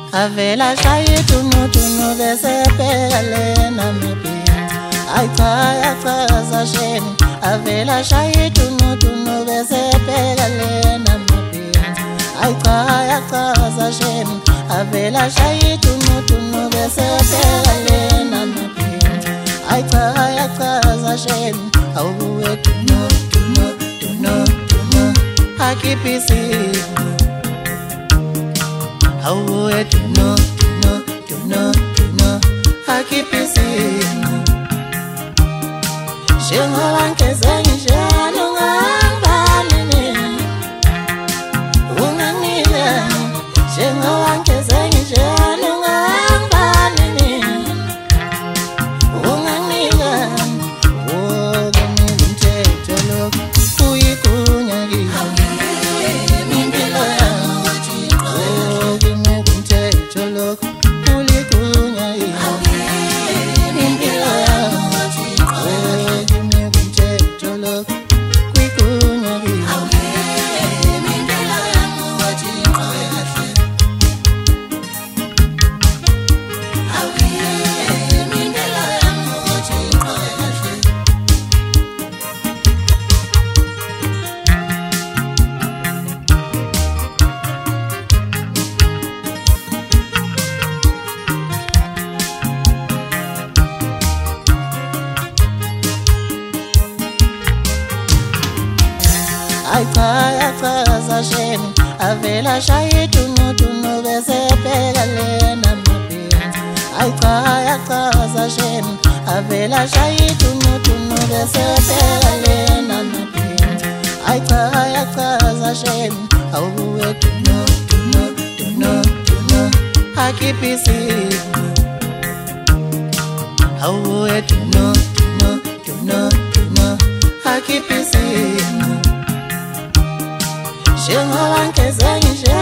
avela shaya tunu tunu bese pheka lena mabhiya ayichaza sheni avela shaya tunu tunu bese pheka lena mabhiya ayichaza sheni avela shaya tunu tunu bese pheka lena mabhiya ayichaza sheni awuwe tunu tunu tunu tunu akipisi awuwe tunu tunu tunu tunu akipisi Shengola nkezeni shano ngambani unganile Shengola nkezeni shano ngambani unganile Woga mthetho lo kuyikunyakile impilo yami woga mthetho lo kuyikunyakile impilo yami ayichaza sheni avela shaya tunu tunu bese pheka lena mabhiya ayichaza sheni avela shaya tunu tunu bese pheka lena mabhiya ayichaza sheni awuwe tunu tunu tunu tunu akipisi awuwe tunu tunu tunu tunu akipisi Shengola nkezeni